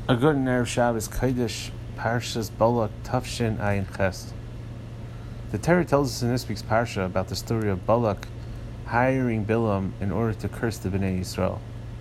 A good Erev Shabbos Kodesh Parshas Balak Tafshin Ayin Ches. The Torah tells us in this week's parsha about the story of Balak hiring Bilam in order to curse the Bnei Yisrael.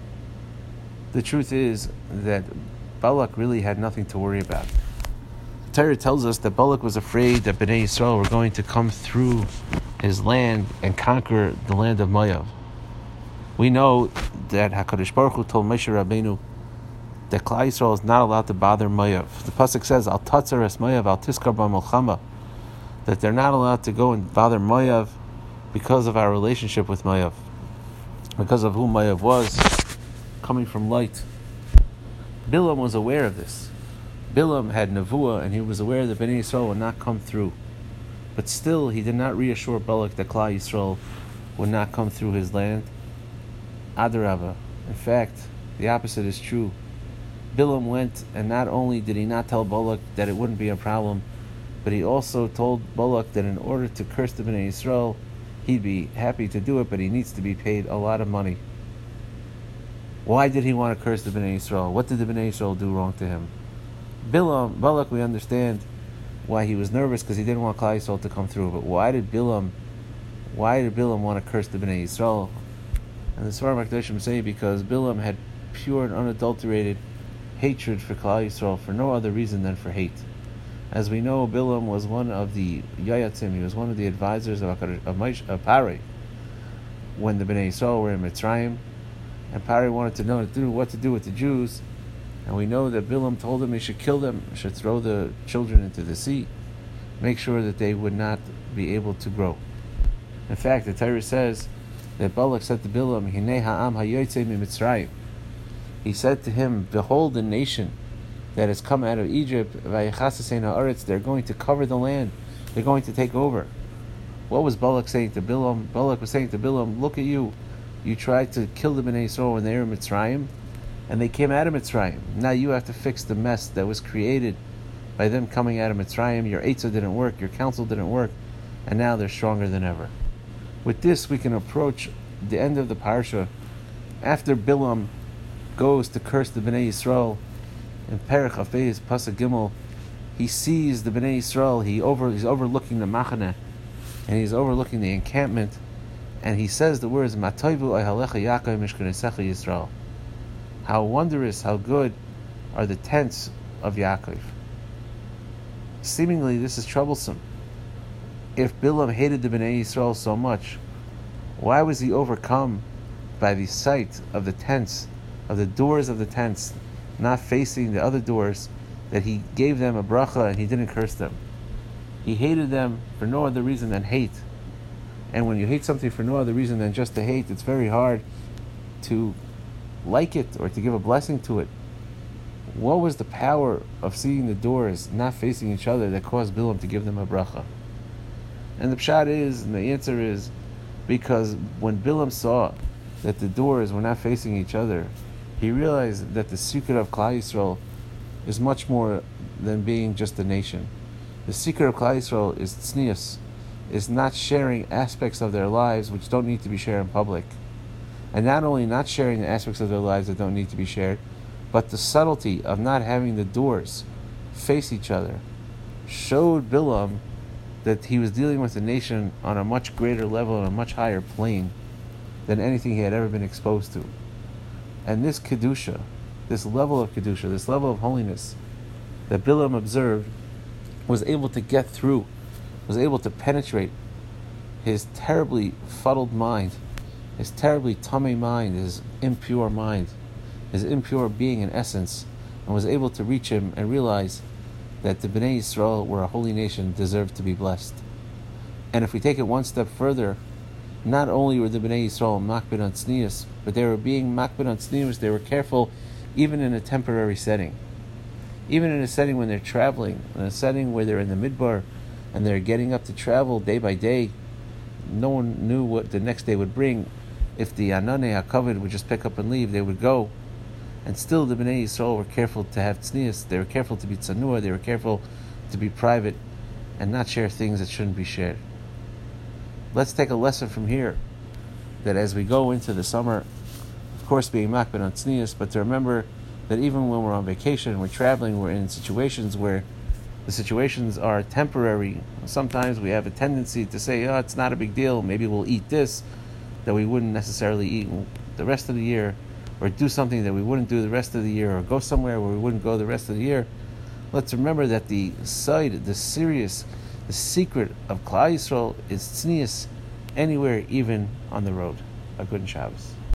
The truth is that Balak really had nothing to worry about. The Torah tells us that Balak was afraid that Bnei Yisrael were going to come through his land and conquer the land of Moav. We know that HaKadosh Baruch Hu told Moshe Rabbeinu that Klal Yisrael is not allowed to bother Moav. The pasuk says, "Al tatzar es Moav, al tiskar b'milchama," that they're not allowed to go and bother Moav because of our relationship with Moav, because of who Moav was, coming from light. Bilam was aware of this. Bilam had nevuah, and he was aware that Bnei Yisrael would not come through. But still, he did not reassure Balak that Klal Yisrael would not come through his land. Adarava. In fact, the opposite is true. Bilam went, and not only did he not tell Balak that it wouldn't be a problem, but he also told Balak that in order to curse the Bnei Yisrael, he'd be happy to do it, but he needs to be paid a lot of money. Why did he want to curse the Bnei Yisrael? What did the Bnei Yisrael do wrong to him? Balak, we understand why he was nervous, because he didn't want Klal Yisrael to come through. But why did Bilam want to curse the Bnei Yisrael? And the Sfarim HaKadoshim say because Bilam had pure and unadulterated hatred for Klal Yisrael for no other reason than for hate. As we know, Bilam was one of the Yayatzim, he was one of the advisors of Pari when the Bnei Yisrael were in Mitzrayim, and Pari wanted to know what to do with the Jews, and we know that Bilam told him he should kill them, he should throw the children into the sea, make sure that they would not be able to grow. In fact, the Torah says that Balak said to Bilam, Hinei ha'am hayotzei miMitzrayim. He said to him, behold the nation that has come out of Egypt, they're going to cover the land, they're going to take over. What was Balak saying to Bilam? Balak was saying to Bilam, look at you, you tried to kill the Bnei Yisrael when they were in Mitzrayim, and they came out of Mitzrayim. Now you have to fix the mess that was created by them coming out of Mitzrayim. Your Eitzah didn't work, your counsel didn't work, and now they're stronger than ever. With this, we can approach the end of the parsha. After Bilam goes to curse the Bnei Yisrael, in Perek Hafez, Pasuk Gimel, he sees the Bnei Yisrael, he's overlooking the Machaneh, and he's overlooking the encampment, and he says the words, Matoivu Ayhalecha Yaakov Mishkanesecha Yisrael. How wondrous, how good are the tents of Yaakov. Seemingly this is troublesome. If Bilam hated the Bnei Yisrael so much, why was he overcome by the sight of the tents, of the doors of the tents, not facing the other doors, that he gave them a bracha and he didn't curse them? He hated them for no other reason than hate. And when you hate something for no other reason than just to hate, it's very hard to like it or to give a blessing to it. What was the power of seeing the doors not facing each other that caused Bilam to give them a bracha? And the pshat is, and the answer is, because when Bilam saw that the doors were not facing each other, he realized that the secret of Klal Yisrael is much more than being just a nation. The secret of Klal Yisrael is tznius, is not sharing aspects of their lives which don't need to be shared in public. And not only not sharing the aspects of their lives that don't need to be shared, but the subtlety of not having the doors face each other showed Bilam that he was dealing with a nation on a much greater level, on a much higher plane than anything he had ever been exposed to. And this Kedusha, this level of Kedusha, this level of holiness that Bilam observed, was able to get through, was able to penetrate his terribly fuddled mind, his terribly tummy mind, his impure being in essence, and was able to reach him and realize that the Bnei Yisrael were a holy nation, deserved to be blessed. And if we take it one step further, not only were the Bnei Yisrael makbid on tznius, but they were being makbid on tznius, they were careful even in a temporary setting. Even in a setting when they're traveling, in a setting where they're in the midbar, and they're getting up to travel day by day, no one knew what the next day would bring. If the Ananei HaKavod would just pick up and leave, they would go. And still the Bnei Yisrael were careful to have tznius, they were careful to be tzanua, they were careful to be private and not share things that shouldn't be shared. Let's take a lesson from here, that as we go into the summer, of course being makbid on tznius, but to remember that even when we're on vacation, we're traveling, we're in situations where the situations are temporary. Sometimes we have a tendency to say, oh, it's not a big deal, maybe we'll eat this that we wouldn't necessarily eat the rest of the year, or do something that we wouldn't do the rest of the year, or go somewhere where we wouldn't go the rest of the year. Let's remember that the secret of Klal Yisrael is tznius anywhere, even on the road. A good Shabbos.